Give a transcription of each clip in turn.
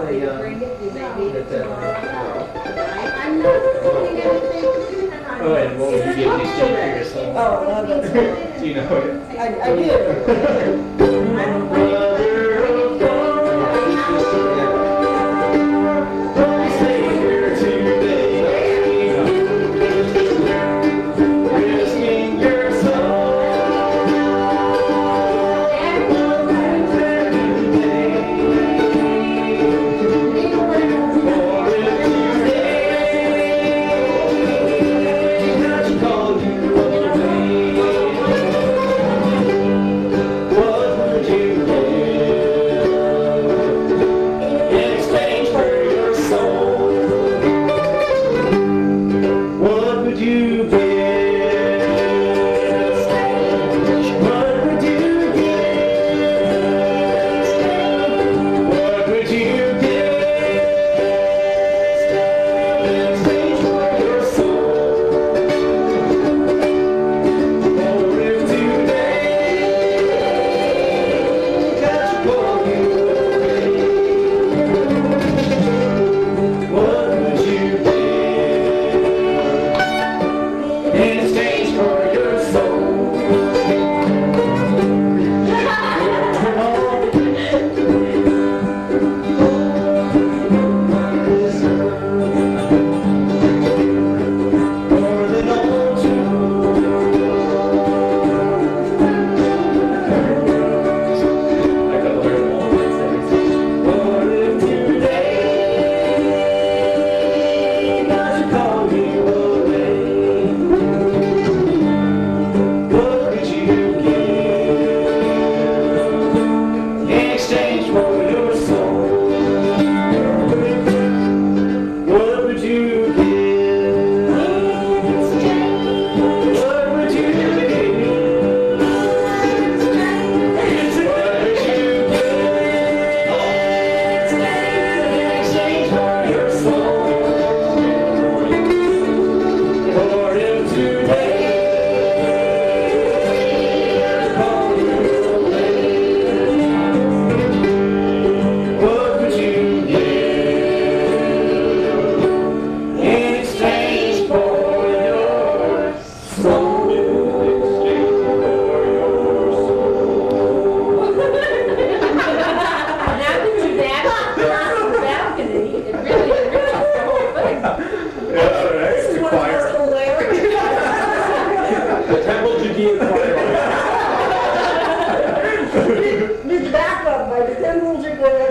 want me to a, bring it? Do they need it that, tomorrow? I'm not putting anything to that. Oh, and what would you get next year for yourself? Oh, no, that's good. Do you know it? I do.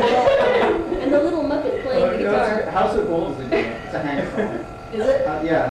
And the little Muppet playing the guitar. House of Gold is a hand song. Is it? Yeah.